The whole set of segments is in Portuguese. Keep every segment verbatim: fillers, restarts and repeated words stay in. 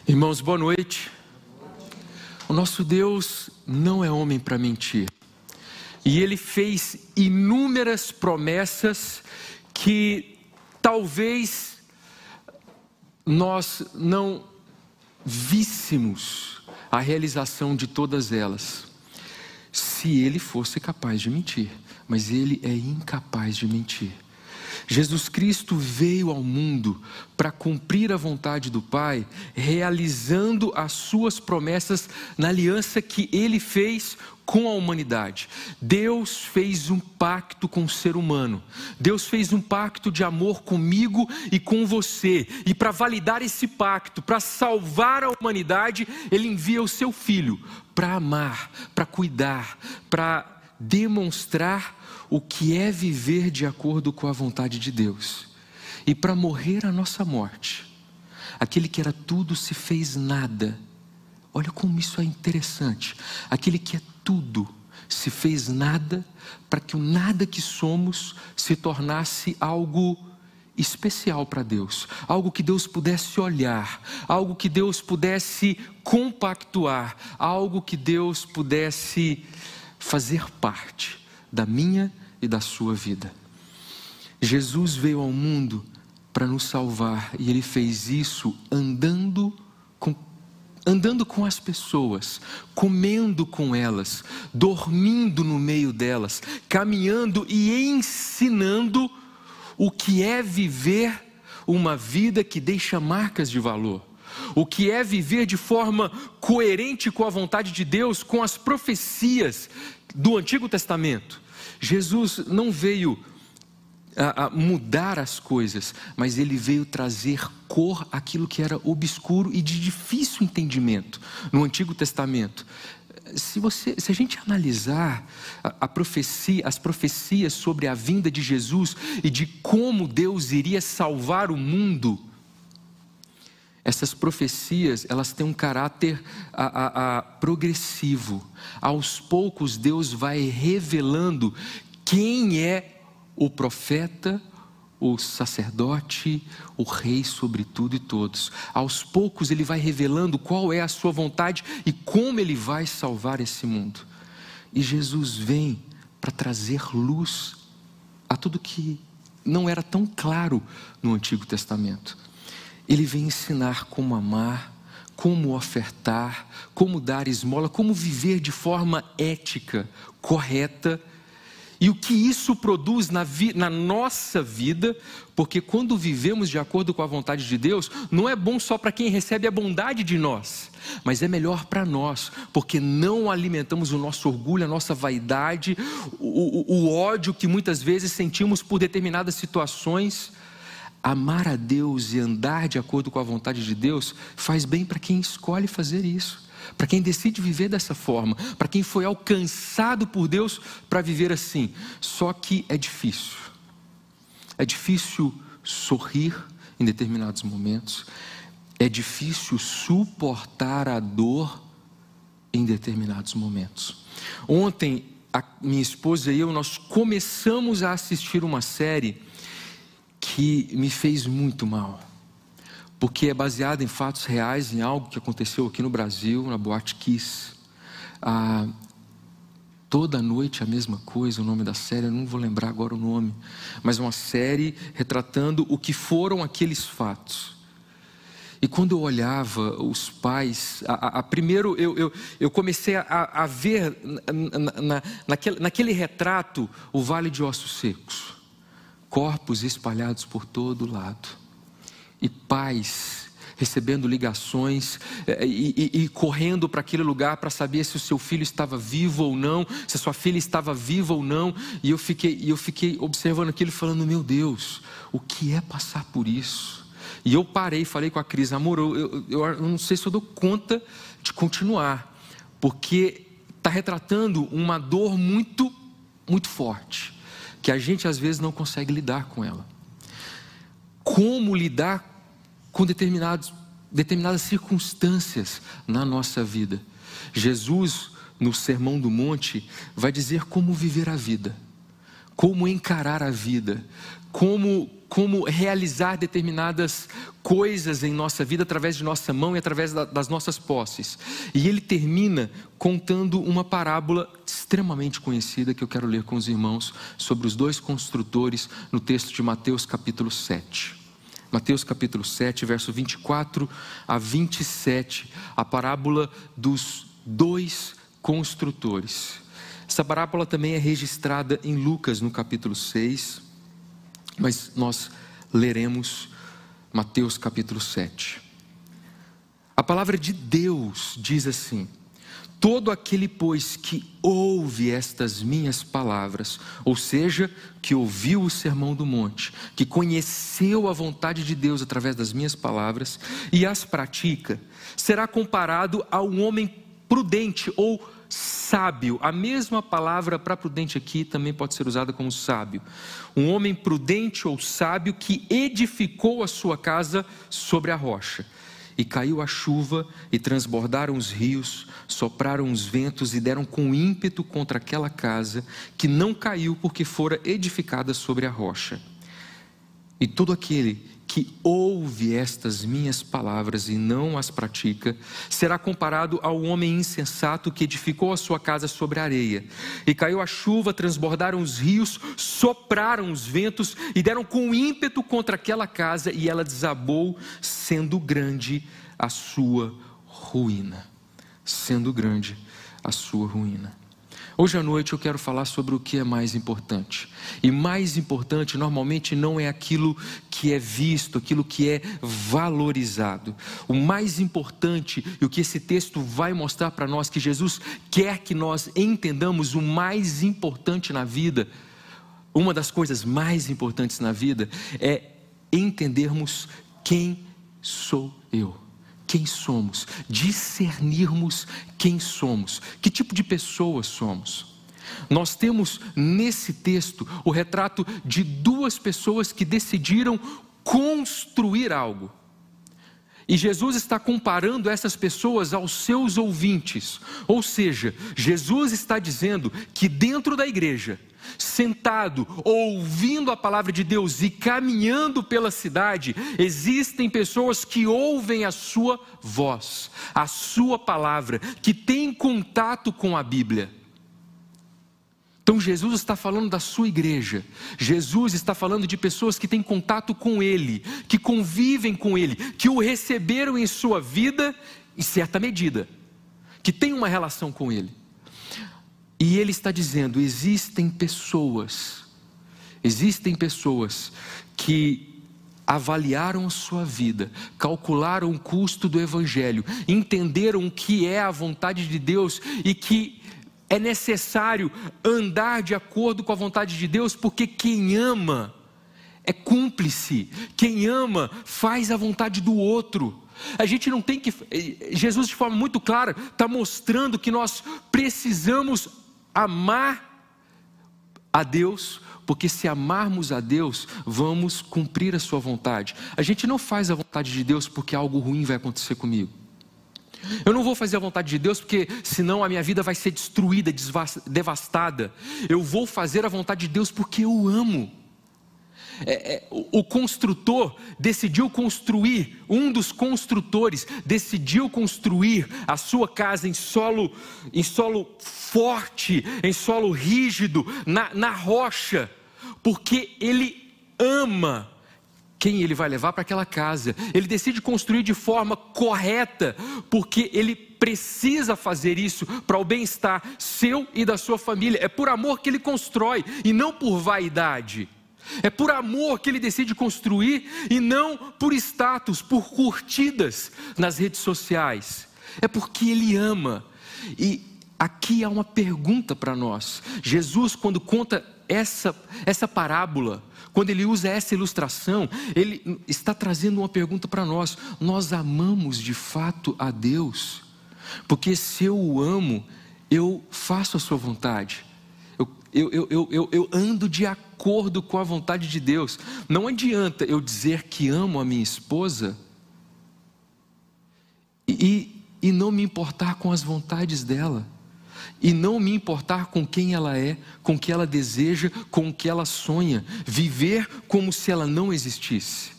Irmãos, boa noite. O nosso Deus não é homem para mentir. E Ele fez inúmeras promessas que talvez nós não víssemos a realização de todas elas, se Ele fosse capaz de mentir. Mas Ele é incapaz de mentir. Jesus Cristo veio ao mundo para cumprir a vontade do Pai, realizando as suas promessas na aliança que Ele fez com a humanidade. Deus fez um pacto com o ser humano. Deus fez um pacto de amor comigo e com você. E para validar esse pacto, para salvar a humanidade, Ele envia o seu Filho para amar, para cuidar, para demonstrar o que é viver de acordo com a vontade de Deus. E para morrer a nossa morte, aquele que era tudo se fez nada. Olha como isso é interessante. Aquele que é tudo se fez nada, para que o nada que somos se tornasse algo especial para Deus, algo que Deus pudesse olhar, algo que Deus pudesse compactuar, algo que Deus pudesse fazer parte da minha e da sua vida. Jesus veio ao mundo para nos salvar, e Ele fez isso andando com, andando com as pessoas, comendo com elas, dormindo no meio delas, caminhando e ensinando o que é viver uma vida que deixa marcas de valor. O que é viver de forma coerente com a vontade de Deus, com as profecias do Antigo Testamento. Jesus não veio a, a mudar as coisas, mas Ele veio trazer cor àquilo que era obscuro e de difícil entendimento no Antigo Testamento. Se, você, se a gente analisar a, a profecia, as profecias sobre a vinda de Jesus e de como Deus iria salvar o mundo, essas profecias, elas têm um caráter a, a, a, progressivo. Aos poucos Deus vai revelando quem é o profeta, o sacerdote, o rei sobre tudo e todos. Aos poucos Ele vai revelando qual é a sua vontade e como Ele vai salvar esse mundo. E Jesus vem para trazer luz a tudo que não era tão claro no Antigo Testamento. Ele vem ensinar como amar, como ofertar, como dar esmola, como viver de forma ética, correta. E o que isso produz na, vi, na nossa vida, porque quando vivemos de acordo com a vontade de Deus, não é bom só para quem recebe a bondade de nós, mas é melhor para nós, porque não alimentamos o nosso orgulho, a nossa vaidade, o, o, o ódio que muitas vezes sentimos por determinadas situações. Amar a Deus e andar de acordo com a vontade de Deus faz bem para quem escolhe fazer isso, para quem decide viver dessa forma, para quem foi alcançado por Deus para viver assim. Só que é difícil, é difícil sorrir em determinados momentos, é difícil suportar a dor em determinados momentos. Ontem, a minha esposa e eu, nós começamos a assistir uma série que me fez muito mal, porque é baseado em fatos reais, em algo que aconteceu aqui no Brasil, na Boate Kiss. Ah, toda noite a mesma coisa, o nome da série, eu não vou lembrar agora o nome, mas uma série retratando o que foram aqueles fatos. E quando eu olhava os pais, a, a, a primeiro eu, eu, eu comecei a, a ver na, na, naquele, naquele retrato o Vale de Ossos Secos. Corpos espalhados por todo lado. E pais recebendo ligações e, e, e correndo para aquele lugar para saber se o seu filho estava vivo ou não, se a sua filha estava viva ou não. E eu fiquei, eu fiquei observando aquilo, falando: meu Deus, o que é passar por isso? E eu parei, falei com a Cris: amor, eu, eu, eu não sei se eu dou conta de continuar, porque está retratando uma dor muito, muito forte, que a gente às vezes não consegue lidar com ela. Como lidar com determinados, determinadas circunstâncias na nossa vida. Jesus, no Sermão do Monte, vai dizer como viver a vida, como encarar a vida, como, como realizar determinadas coisas em nossa vida através de nossa mão e através da, das nossas posses. E ele termina contando uma parábola extremamente conhecida que eu quero ler com os irmãos sobre os dois construtores no texto de Mateus capítulo sete. Mateus capítulo sete, verso vinte e quatro a vinte e sete, a parábola dos dois construtores. Essa parábola também é registrada em Lucas no capítulo seis, mas nós leremos Mateus capítulo sete. A palavra de Deus diz assim: todo aquele, pois, que ouve estas minhas palavras, ou seja, que ouviu o sermão do monte, que conheceu a vontade de Deus através das minhas palavras e as pratica, será comparado a um homem prudente ou sábio. A mesma palavra para prudente aqui também pode ser usada como sábio. Um homem prudente ou sábio que edificou a sua casa sobre a rocha. E caiu a chuva, e transbordaram os rios, sopraram os ventos e deram com ímpeto contra aquela casa, que não caiu porque fora edificada sobre a rocha. E todo aquele que ouve estas minhas palavras e não as pratica, será comparado ao homem insensato que edificou a sua casa sobre a areia. E caiu a chuva, transbordaram os rios, sopraram os ventos e deram com ímpeto contra aquela casa, e ela desabou, sendo grande a sua ruína. Sendo grande a sua ruína. Hoje à noite eu quero falar sobre o que é mais importante. E mais importante normalmente não é aquilo que é visto, aquilo que é valorizado. O mais importante, e o que esse texto vai mostrar para nós, que Jesus quer que nós entendamos, o mais importante na vida, uma das coisas mais importantes na vida, é entendermos quem sou eu. Quem somos, discernirmos quem somos, que tipo de pessoas somos. Nós temos nesse texto o retrato de duas pessoas que decidiram construir algo. E Jesus está comparando essas pessoas aos seus ouvintes. Ou seja, Jesus está dizendo que dentro da igreja, sentado, ouvindo a palavra de Deus e caminhando pela cidade, existem pessoas que ouvem a sua voz, a sua palavra, que têm contato com a Bíblia. Então Jesus está falando da sua igreja, Jesus está falando de pessoas que têm contato com Ele, que convivem com Ele, que o receberam em sua vida em certa medida, que têm uma relação com Ele. E Ele está dizendo, existem pessoas, existem pessoas que avaliaram a sua vida, calcularam o custo do Evangelho, entenderam o que é a vontade de Deus e que é necessário andar de acordo com a vontade de Deus, porque quem ama é cúmplice, quem ama faz a vontade do outro. A gente não tem que... Jesus de forma muito clara está mostrando que nós precisamos amar a Deus, porque se amarmos a Deus, vamos cumprir a sua vontade. A gente não faz a vontade de Deus porque algo ruim vai acontecer comigo. Eu não vou fazer a vontade de Deus porque senão a minha vida vai ser destruída, devastada. Eu vou fazer a vontade de Deus porque eu amo. É, é, o construtor decidiu construir, um dos construtores decidiu construir a sua casa em solo, em solo forte, em solo rígido, na, na rocha, porque ele ama quem ele vai levar para aquela casa. Ele decide construir de forma correta, porque ele precisa fazer isso para o bem-estar seu e da sua família. É por amor que ele constrói e não por vaidade. É por amor que ele decide construir e não por status, por curtidas nas redes sociais. É porque ele ama. E aqui há uma pergunta para nós. Jesus, quando conta essa, essa parábola, quando ele usa essa ilustração, ele está trazendo uma pergunta para nós. Nós amamos de fato a Deus? Porque se eu o amo, eu faço a sua vontade. Eu, eu, eu, eu, eu ando de acordo com a vontade de Deus. Não adianta eu dizer que amo a minha esposa e, e não me importar com as vontades dela. e não me importar com quem ela é, com o que ela deseja, com o que ela sonha, viver como se ela não existisse.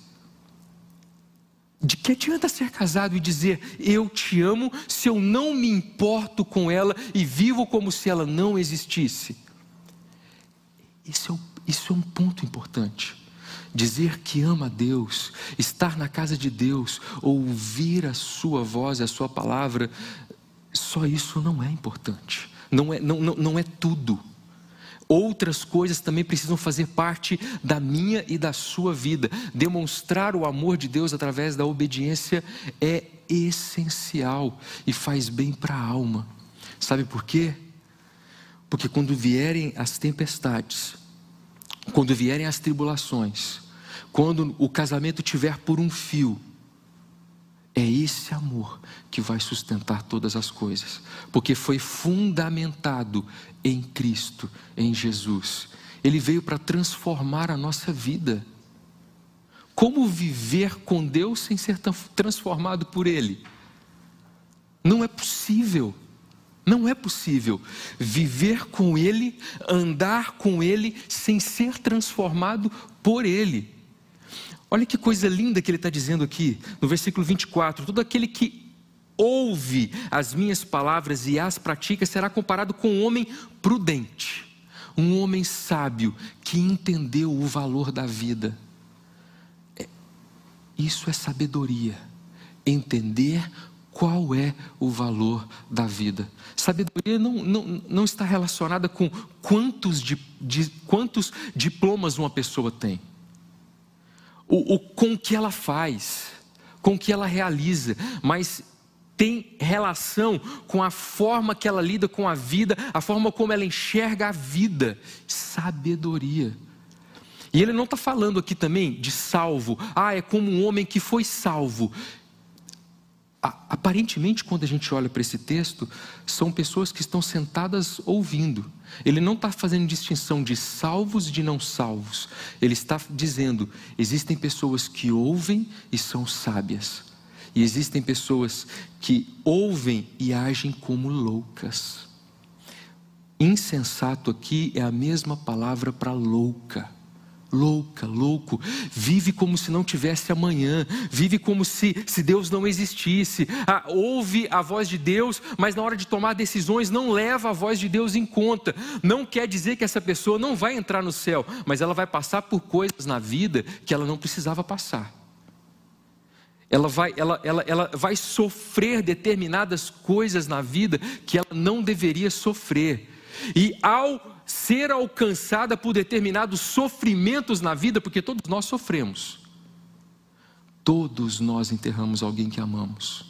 De que adianta ser casado e dizer eu te amo se eu não me importo com ela e vivo como se ela não existisse? Isso é, isso é um ponto importante. Dizer que ama a Deus, estar na casa de Deus, ouvir a sua voz, a sua palavra, só isso não é importante, não é, não, não, não é tudo. Outras coisas também precisam fazer parte da minha e da sua vida. Demonstrar o amor de Deus através da obediência é essencial e faz bem para a alma. Sabe por quê? Porque quando vierem as tempestades, quando vierem as tribulações, quando o casamento tiver por um fio, é esse amor que vai sustentar todas as coisas, porque foi fundamentado em Cristo, em Jesus. Ele veio para transformar a nossa vida. Como viver com Deus sem ser transformado por Ele? Não é possível. Não é possível viver com Ele, andar com Ele, sem ser transformado por Ele. Olha que coisa linda que ele está dizendo aqui, no versículo vinte e quatro. Todo aquele que ouve as minhas palavras e as pratica será comparado com um homem prudente. Um homem sábio que entendeu o valor da vida. Isso é sabedoria. Entender qual é o valor da vida. Sabedoria não, não, não está relacionada com quantos, de, de, quantos diplomas uma pessoa tem. O, o, com o que ela faz, com o que ela realiza, mas tem relação com a forma que ela lida com a vida, a forma como ela enxerga a vida. Sabedoria. E ele não está falando aqui também de salvo. Ah, é como um homem que foi salvo. Aparentemente, quando a gente olha para esse texto, são pessoas que estão sentadas ouvindo. Ele não está fazendo distinção de salvos e de não salvos. Ele está dizendo, existem pessoas que ouvem e são sábias. E existem pessoas que ouvem e agem como loucas. Insensato aqui é a mesma palavra para louca. Louca, louco, vive como se não tivesse amanhã, vive como se, se Deus não existisse, ah, ouve a voz de Deus, mas na hora de tomar decisões não leva a voz de Deus em conta. Não quer dizer que essa pessoa não vai entrar no céu, mas ela vai passar por coisas na vida que ela não precisava passar. Ela vai, ela, ela, ela vai sofrer determinadas coisas na vida que ela não deveria sofrer. E ao ser alcançada por determinados sofrimentos na vida, porque todos nós sofremos, todos nós enterramos alguém que amamos,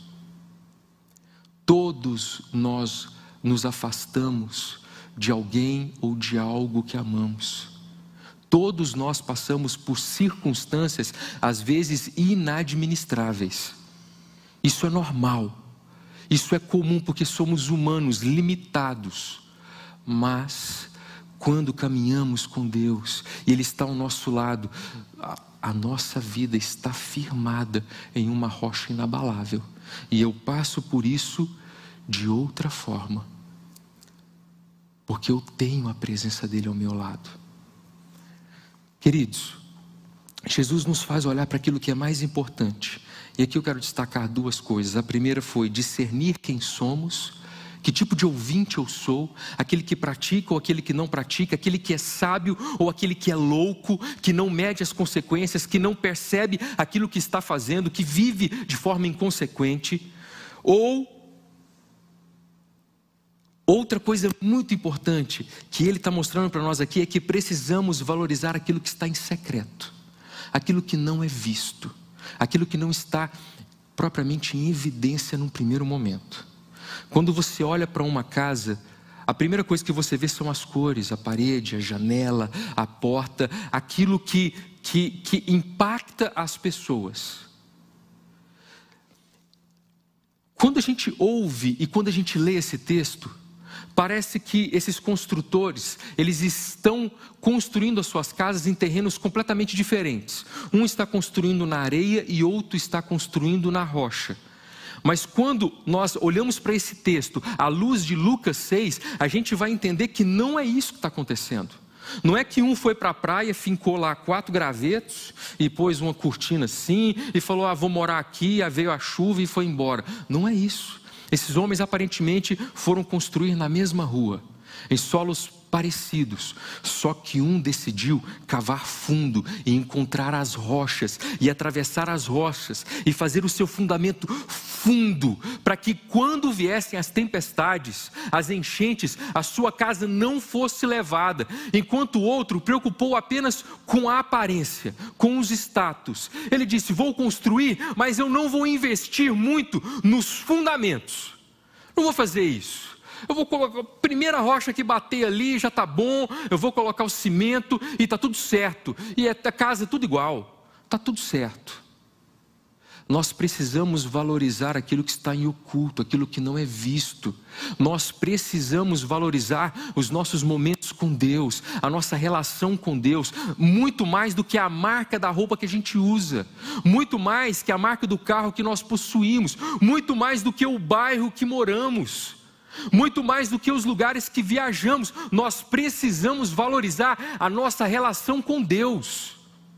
todos nós nos afastamos de alguém ou de algo que amamos, todos nós passamos por circunstâncias às vezes inadministráveis. Isso é normal, isso é comum porque somos humanos limitados. Mas quando caminhamos com Deus e Ele está ao nosso lado, a, a nossa vida está firmada em uma rocha inabalável. E eu passo por isso de outra forma, porque eu tenho a presença dEle ao meu lado. Queridos, Jesus nos faz olhar para aquilo que é mais importante. E aqui eu quero destacar duas coisas. A primeira foi discernir quem somos. Que tipo de ouvinte eu sou? Aquele que pratica ou aquele que não pratica? Aquele que é sábio ou aquele que é louco? Que não mede as consequências, que não percebe aquilo que está fazendo, que vive de forma inconsequente? Ou, outra coisa muito importante que ele está mostrando para nós aqui é que precisamos valorizar aquilo que está em secreto. Aquilo que não é visto. Aquilo que não está propriamente em evidência num primeiro momento. Quando você olha para uma casa, a primeira coisa que você vê são as cores, a parede, a janela, a porta, aquilo que, que, que impacta as pessoas. Quando a gente ouve e quando a gente lê esse texto, parece que esses construtores, eles estão construindo as suas casas em terrenos completamente diferentes. Um está construindo na areia e outro está construindo na rocha. Mas quando nós olhamos para esse texto, à luz de Lucas seis, a gente vai entender que não é isso que está acontecendo. Não é que um foi para a praia, fincou lá quatro gravetos e pôs uma cortina assim e falou, ah, vou morar aqui, aí veio a chuva e foi embora. Não é isso. Esses homens aparentemente foram construir na mesma rua, em solos parecidos, só que um decidiu cavar fundo e encontrar as rochas e atravessar as rochas e fazer o seu fundamento fundo, para que quando viessem as tempestades, as enchentes, a sua casa não fosse levada, enquanto o outro preocupou apenas com a aparência, com os status. Ele disse, vou construir, mas eu não vou investir muito nos fundamentos, não vou fazer isso. Eu vou colocar a primeira rocha que bater ali, já está bom. Eu vou colocar o cimento e está tudo certo. E a casa é tudo igual, está tudo certo. Nós precisamos valorizar aquilo que está em oculto, aquilo que não é visto. Nós precisamos valorizar os nossos momentos com Deus, a nossa relação com Deus, muito mais do que a marca da roupa que a gente usa, muito mais que a marca do carro que nós possuímos, muito mais do que o bairro que moramos. Muito mais do que os lugares que viajamos, nós precisamos valorizar a nossa relação com Deus.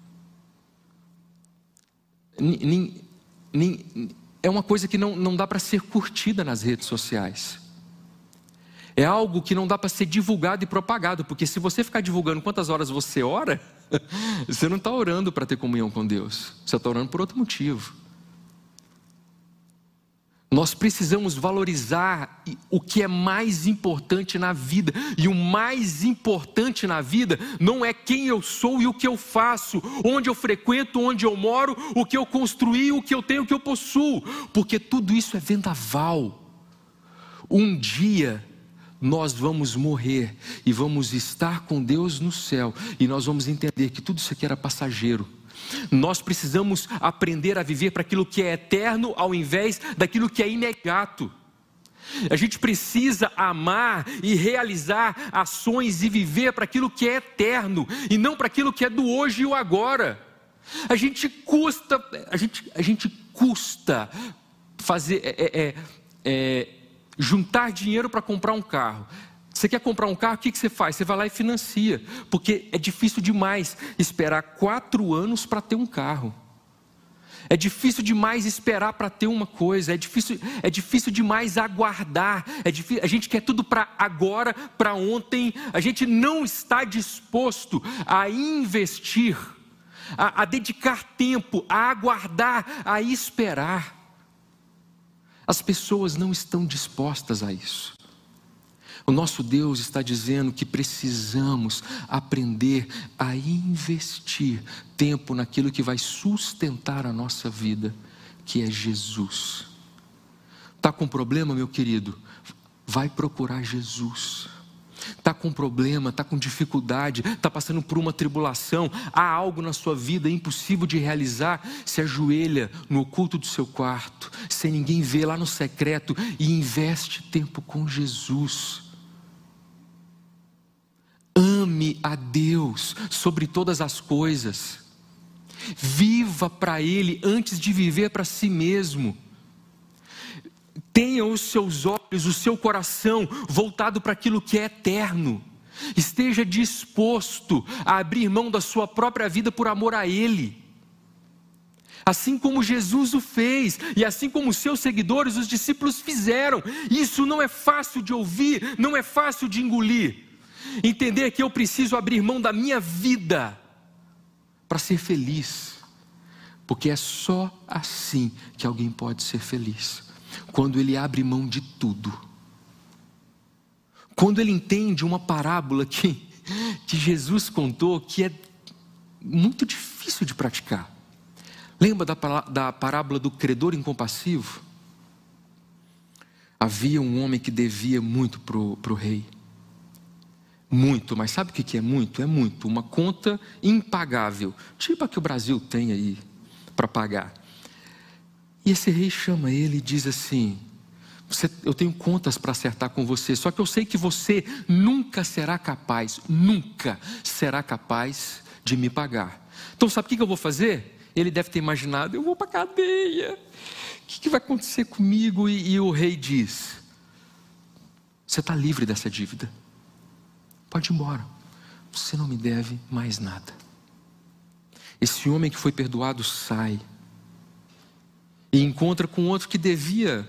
É uma coisa que não, não dá para ser curtida nas redes sociais. É algo que não dá para ser divulgado e propagado, porque se você ficar divulgando quantas horas você ora, você não está orando para ter comunhão com Deus, você está orando por outro motivo. Nós precisamos valorizar o que é mais importante na vida. E o mais importante na vida não é quem eu sou e o que eu faço, onde eu frequento, onde eu moro, o que eu construí, o que eu tenho, o que eu possuo. Porque tudo isso é vendaval. Um dia nós vamos morrer e vamos estar com Deus no céu. E nós vamos entender que tudo isso aqui era passageiro. Nós precisamos aprender a viver para aquilo que é eterno, ao invés daquilo que é imediato. A gente precisa amar e realizar ações e viver para aquilo que é eterno, e não para aquilo que é do hoje e o agora. A gente custa, a gente, a gente custa fazer, é, é, é, juntar dinheiro para comprar um carro. Você quer comprar um carro, o que você faz? Você vai lá e financia, porque é difícil demais esperar quatro anos para ter um carro. É difícil demais esperar para ter uma coisa, é difícil, é difícil demais aguardar, é difícil, a gente quer tudo para agora, para ontem, a gente não está disposto a investir, a, a dedicar tempo, a aguardar, a esperar. As pessoas não estão dispostas a isso. O nosso Deus está dizendo que precisamos aprender a investir tempo naquilo que vai sustentar a nossa vida, que é Jesus. Está com problema, meu querido? Vai procurar Jesus. Está com problema, está com dificuldade, está passando por uma tribulação, há algo na sua vida impossível de realizar, se ajoelha no oculto do seu quarto, sem ninguém ver, lá no secreto, e investe tempo com Jesus. Ame a Deus sobre todas as coisas. Viva para Ele antes de viver para si mesmo. Tenha os seus olhos, o seu coração voltado para aquilo que é eterno. Esteja disposto a abrir mão da sua própria vida por amor a Ele. Assim como Jesus o fez, e assim como os seus seguidores, os discípulos fizeram. Isso não é fácil de ouvir, não é fácil de engolir. Entender que eu preciso abrir mão da minha vida para ser feliz, porque é só assim que alguém pode ser feliz, quando ele abre mão de tudo, quando ele entende uma parábola que, que Jesus contou, que é muito difícil de praticar. Lembra da, da parábola do credor incompassivo? Havia um homem que devia muito para o rei. Muito, mas sabe o que é muito? É muito, uma conta impagável, tipo a que o Brasil tem aí para pagar. E esse rei chama ele e diz assim: você, eu tenho contas para acertar com você, só que eu sei que você nunca será capaz, nunca será capaz de me pagar. Então sabe o que eu vou fazer? Ele deve ter imaginado: eu vou para a cadeia, o que, que vai acontecer comigo? E, e o rei diz: você está livre dessa dívida, pode ir embora, você não me deve mais nada. Esse homem que foi perdoado sai e encontra com outro que devia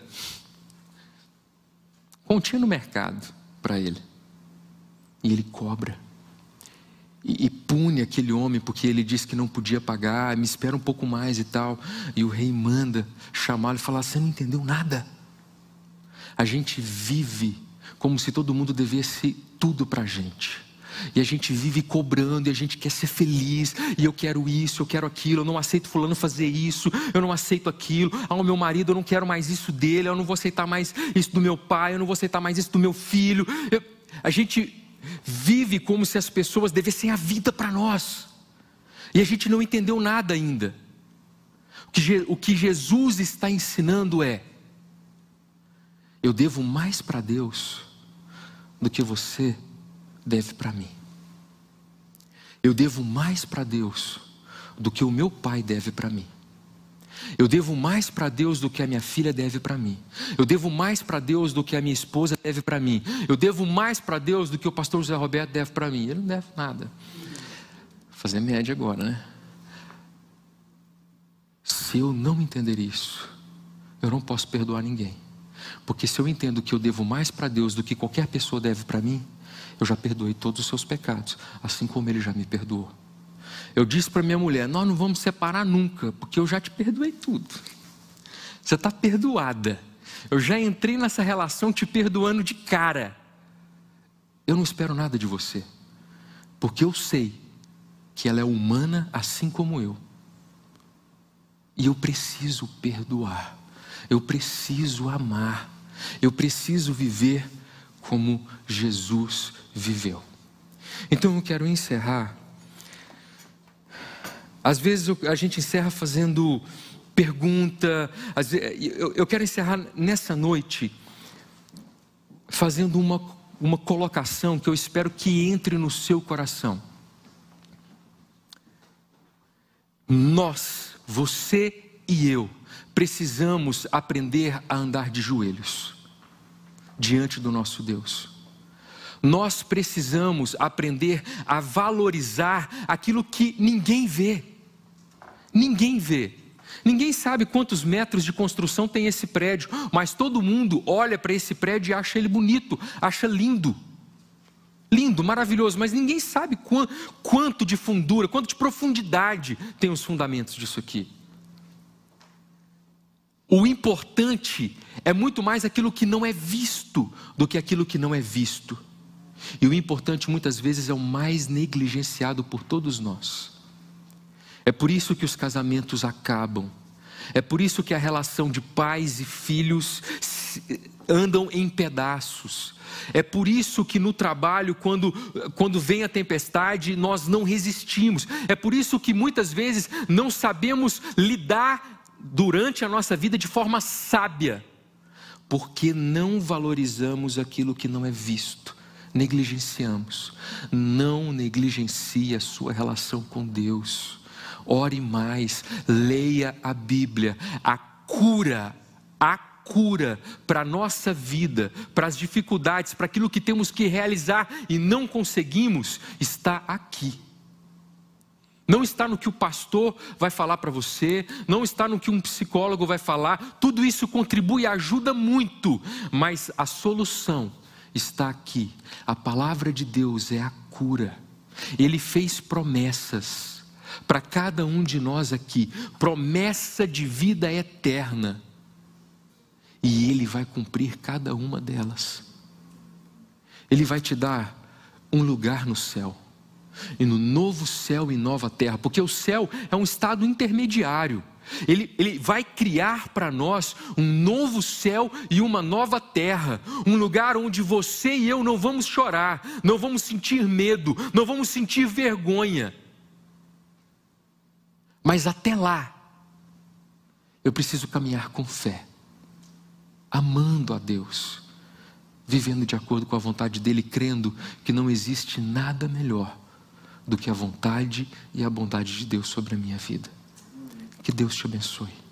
continha no mercado para ele, e ele cobra e, e pune aquele homem porque ele disse que não podia pagar. Me espera um pouco mais e tal. E o rei manda chamá-lo e falar: você não entendeu nada. A gente vive como se todo mundo devesse tudo para a gente, e a gente vive cobrando, e a gente quer ser feliz, e eu quero isso, eu quero aquilo, eu não aceito fulano fazer isso, eu não aceito aquilo. Ah, o meu marido, eu não quero mais isso dele, eu não vou aceitar mais isso do meu pai, eu não vou aceitar mais isso do meu filho. Eu, a gente vive como se as pessoas devessem a vida para nós, e a gente não entendeu nada ainda. O que, o que Jesus está ensinando é: eu devo mais para Deus do que você deve para mim. Eu devo mais para Deus do que o meu pai deve para mim. Eu devo mais para Deus do que a minha filha deve para mim. Eu devo mais para Deus do que a minha esposa deve para mim. Eu devo mais para Deus do que o pastor José Roberto deve para mim. Ele não deve nada. Vou fazer média agora, né? Se eu não entender isso, eu não posso perdoar ninguém. Porque se eu entendo que eu devo mais para Deus do que qualquer pessoa deve para mim, eu já perdoei todos os seus pecados, assim como Ele já me perdoou. Eu disse para minha mulher: nós não vamos separar nunca, porque eu já te perdoei tudo. Você está perdoada. Eu já entrei nessa relação te perdoando de cara. Eu não espero nada de você, porque eu sei que ela é humana assim como eu. E eu preciso perdoar. Eu preciso amar. Eu preciso viver como Jesus viveu. Então eu quero encerrar. Às vezes a gente encerra fazendo pergunta. Eu quero encerrar nessa noite fazendo uma, uma colocação que eu espero que entre no seu coração. Nós, você e eu, precisamos aprender a andar de joelhos diante do nosso Deus. Nós precisamos aprender a valorizar aquilo que ninguém vê. Ninguém vê. Ninguém sabe quantos metros de construção tem esse prédio, mas todo mundo olha para esse prédio e acha ele bonito, acha lindo. Lindo, maravilhoso, mas ninguém sabe quanto, quanto de fundura, quanto de profundidade tem os fundamentos disso aqui. O importante é muito mais aquilo que não é visto do que aquilo que não é visto. E o importante muitas vezes é o mais negligenciado por todos nós. É por isso que os casamentos acabam. É por isso que a relação de pais e filhos andam em pedaços. É por isso que no trabalho, quando, quando vem a tempestade, nós não resistimos. É por isso que muitas vezes não sabemos lidar durante a nossa vida de forma sábia, porque não valorizamos aquilo que não é visto, negligenciamos. Não negligencie a sua relação com Deus. Ore mais, leia a Bíblia. A cura, a cura para a nossa vida, para as dificuldades, para aquilo que temos que realizar e não conseguimos, está aqui. Não está no que o pastor vai falar para você, não está no que um psicólogo vai falar. Tudo isso contribui e ajuda muito, mas a solução está aqui. A palavra de Deus é a cura. Ele fez promessas para cada um de nós aqui, promessa de vida eterna, e Ele vai cumprir cada uma delas. Ele vai te dar um lugar no céu, e no novo céu e nova terra, porque o céu é um estado intermediário. Ele, ele vai criar para nós um novo céu e uma nova terra, um lugar onde você e eu não vamos chorar, não vamos sentir medo, não vamos sentir vergonha. Mas até lá, eu preciso caminhar com fé, amando a Deus, vivendo de acordo com a vontade dEle, crendo que não existe nada melhor do que a vontade e a bondade de Deus sobre a minha vida. Que Deus te abençoe.